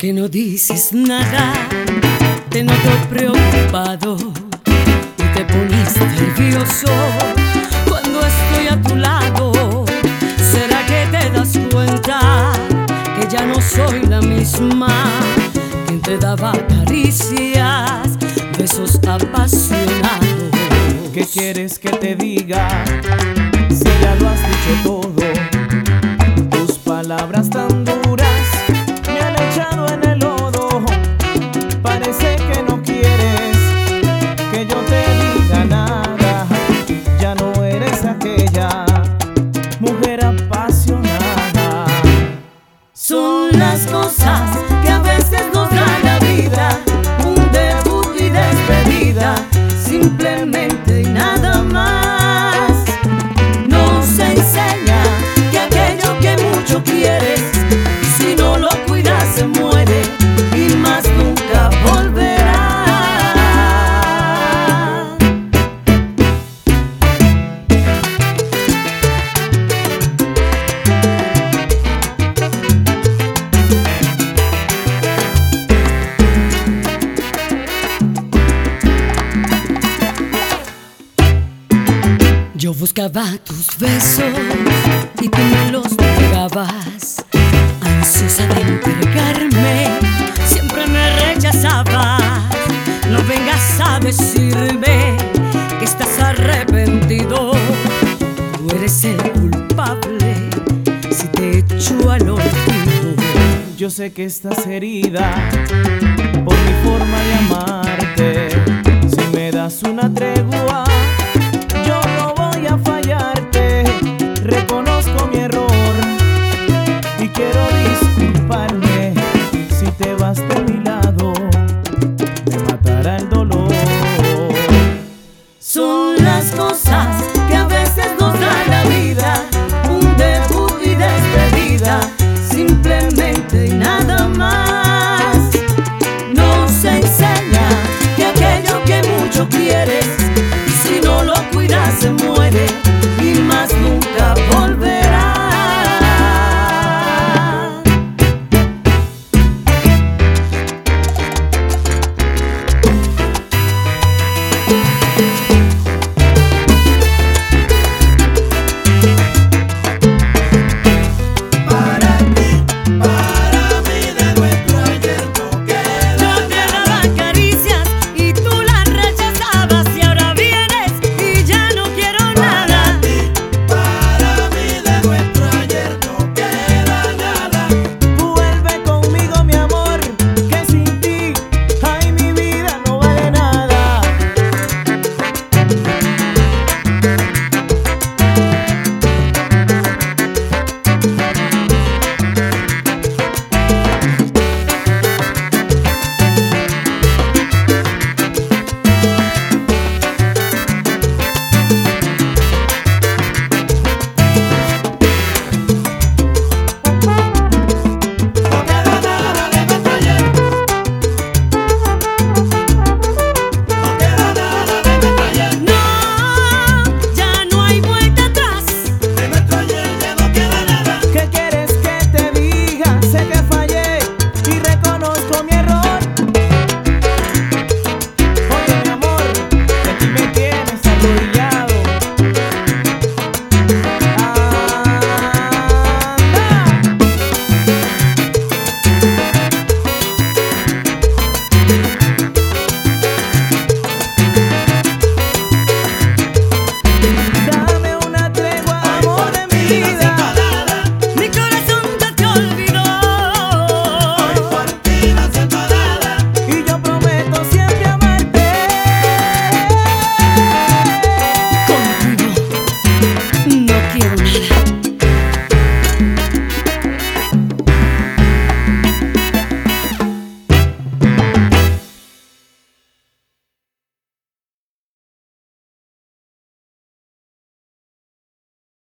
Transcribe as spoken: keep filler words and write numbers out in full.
que no dices nada? Te noto preocupado y te pones nervioso cuando estoy a tu lado. ¿Será que te das cuenta que ya no soy la misma? Quien te daba caricias, besos apasionados. ¿Qué quieres que te diga? Si ya lo has dicho todo. Tus palabras tan duras me han echado en el lodo. Parece que no quieres que yo te diga nada. Ya no eres aquella mujer apasionada. Son las cosas que a veces nos da la vida, un debut y despedida, simplemente y nada más. Nos enseña que aquello que mucho quieres, si no lo cuidas se muere y más nunca volverá. Yo buscaba tus besos y tú me los negabas, ansiosa de entregarme, siempre me rechazabas. No vengas a decirme que estás arrepentido, tú eres el culpable si te echo al olvido. Yo sé que estás herida por mi forma de amarte. Si me das una tregua